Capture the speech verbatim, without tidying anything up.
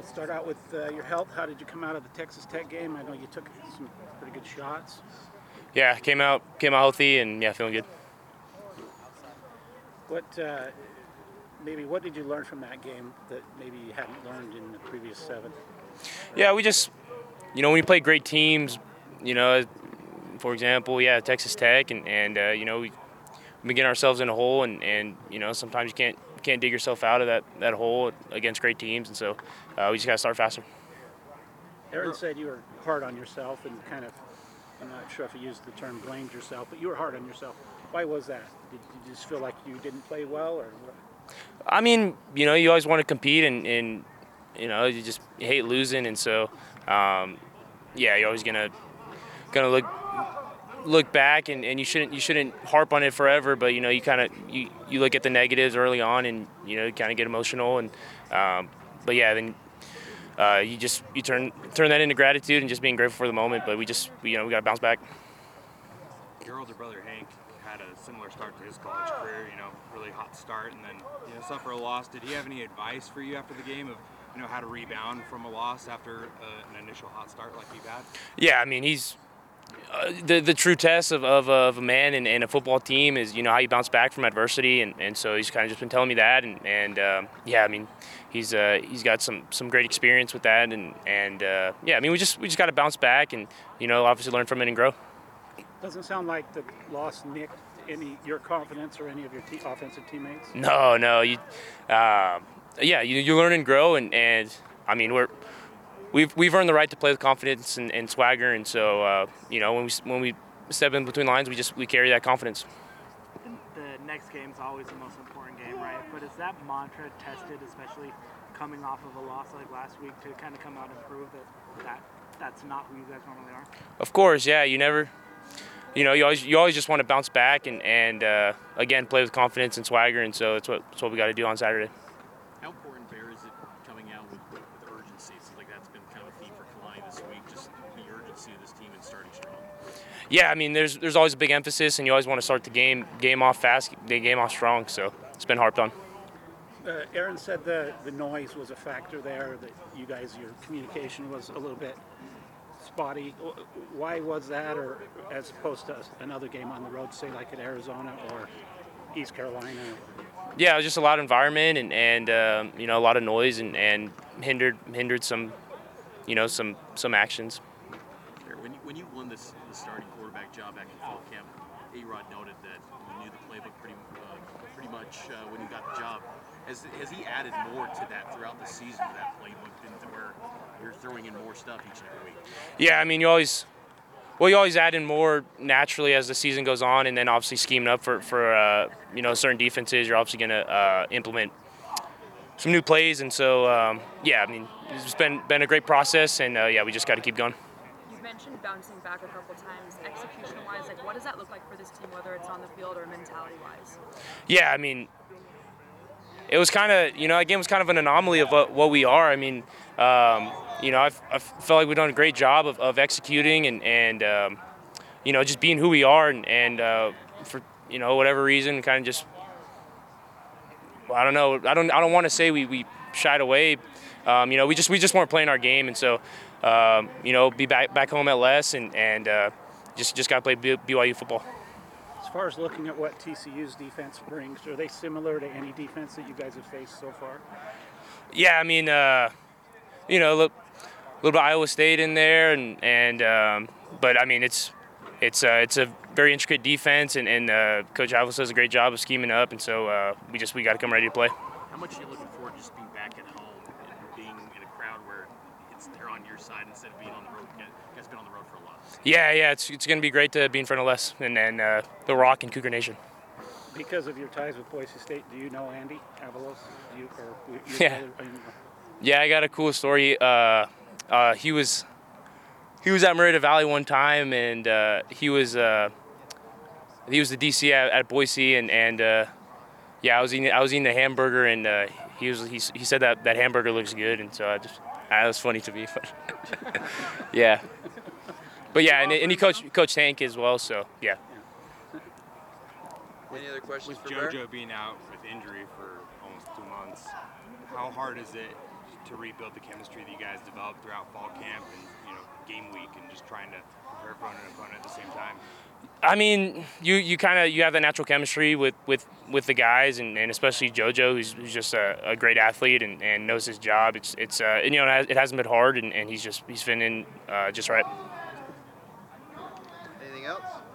start out with uh, your health. How did you come out of the Texas Tech game? I know you took some pretty good shots. Yeah, came out came out healthy and yeah, feeling good. What uh, maybe what did you learn from that game that maybe you hadn't learned in the previous seven? Yeah, we just you know when you play great teams, you know, for example, yeah, Texas Tech, and and uh, you know we we get ourselves in a hole, and, and you know sometimes you can't can't dig yourself out of that, that hole against great teams, and so uh, we just got to start faster. Aaron said you were hard on yourself and kind of, I'm not sure if he used the term blamed yourself, but you were hard on yourself. Why was that? Did you just feel like you didn't play well, or what? I mean, you know, you always want to compete, and, and you know, you just you hate losing, and so um, yeah, you're always gonna gonna look look back, and, and you shouldn't you shouldn't harp on it forever, but you know you kind of you, you look at the negatives early on, and you know you kind of get emotional, and um, but yeah, then uh, you just you turn turn that into gratitude and just being grateful for the moment. But we just we, you know we got to bounce back. Your older brother Hank had a similar start to his college career, you know, really hot start, and then you know suffer a loss. Did he have any advice for you after the game of you know how to rebound from a loss after uh, an initial hot start like you've had? Yeah, I mean he's. Uh, the the true test of, of, of a man and, and a football team is you know how you bounce back from adversity, and, and so he's kind of just been telling me that, and and um, yeah, I mean he's uh, he's got some, some great experience with that, and and uh, yeah, I mean we just we just got to bounce back and you know obviously learn from it and grow. Doesn't sound like the loss nicked any your confidence or any of your te- offensive teammates. No, no, you uh, yeah you you learn and grow, and, and I mean we're. We've we've earned the right to play with confidence and, and swagger, and so uh, you know when we when we step in between lines, we just we carry that confidence. The next game is always the most important game, right? But is that mantra tested, especially coming off of a loss like last week, to kind of come out and prove that, that that's not who you guys normally are? Of course, yeah. You never, you know, you always you always just want to bounce back and and uh, again play with confidence and swagger, and so that's what that's what we got to do on Saturday. How important, Bear, is it coming out with, with urgency? It seems like that's been kind of a theme for Kalani this week, just the urgency of this team and starting strong. Yeah, I mean, there's there's always a big emphasis, and you always want to start the game game off fast, the game off strong. So it's been harped on. Uh, Aaron said the the noise was a factor there. That you guys, your communication was a little bit spotty. Why was that, or as opposed to another game on the road, say like at Arizona or East Carolina? Yeah, it was just a lot of environment and and um, you know a lot of noise and, and hindered hindered some, you know some some actions. When you, when you won this, this starting quarterback job back in fall camp, A-Rod noted that you knew the playbook pretty uh, pretty much uh, when you got the job. Has has he added more to that throughout the season, to that playbook, than to where you're throwing in more stuff each and every week? Yeah, I mean you always. Well, you always add in more naturally as the season goes on, and then obviously scheming up for, for uh, you know, certain defenses, you're obviously going to uh, implement some new plays. And so, um, yeah, I mean, it's been been a great process, and, uh, yeah, we just got to keep going. You've mentioned bouncing back a couple times. Execution-wise, like, what does that look like for this team, whether it's on the field or mentality-wise? Yeah, I mean, it was kind of, you know, that game was kind of an anomaly of what, what we are. I mean, um, you know, I've, I felt like we've done a great job of, of executing and, and um, you know, just being who we are, and, and uh, for, you know, whatever reason, kind of just, well, I don't know, I don't I don't want to say we, we shied away. Um, you know, we just we just weren't playing our game, and so, um, you know, be back back home at less, and, and uh, just, just got to play B Y U football. As far as looking at what T C U's defense brings, are they similar to any defense that you guys have faced so far? Yeah, I mean, uh, you know, look, a little bit of Iowa State in there, and and um, but I mean it's it's uh, it's a very intricate defense, and, and uh, Coach Avalos does a great job of scheming up, and so uh, we just we got to come ready to play. How much are you looking forward to just being back at home and being in a crowd where it's they're on your side instead of being on the road? You guys have been on the road for a lot. Yeah, yeah, it's it's gonna be great to be in front of Les and and uh, the Rock and Cougar Nation. Because of your ties with Boise State, do you know Andy Avalos? Do you, or you Yeah. know, Yeah, I got a cool story. Uh, uh, he was he was at Merida Valley one time, and uh, he was uh, he was the D C at, at Boise, and and uh, yeah, I was eating I was eating a hamburger, and uh, he was he, he said that that hamburger looks good, and so I just that was funny to me. But yeah, but yeah, and, and he coached coached Hank as well, so yeah. Any other questions With for Bear? JoJo being out with injury for almost two months, how hard is it to rebuild the chemistry that you guys developed throughout fall camp and you know game week and just trying to prepare for an opponent at the same time? I mean, you, you kind of you have that natural chemistry with, with, with the guys, and, and especially JoJo, who's, who's just a, a great athlete and, and knows his job. It's it's uh, and, you know it, has, it hasn't been hard, and, and he's just he's been in uh, just right. Anything else?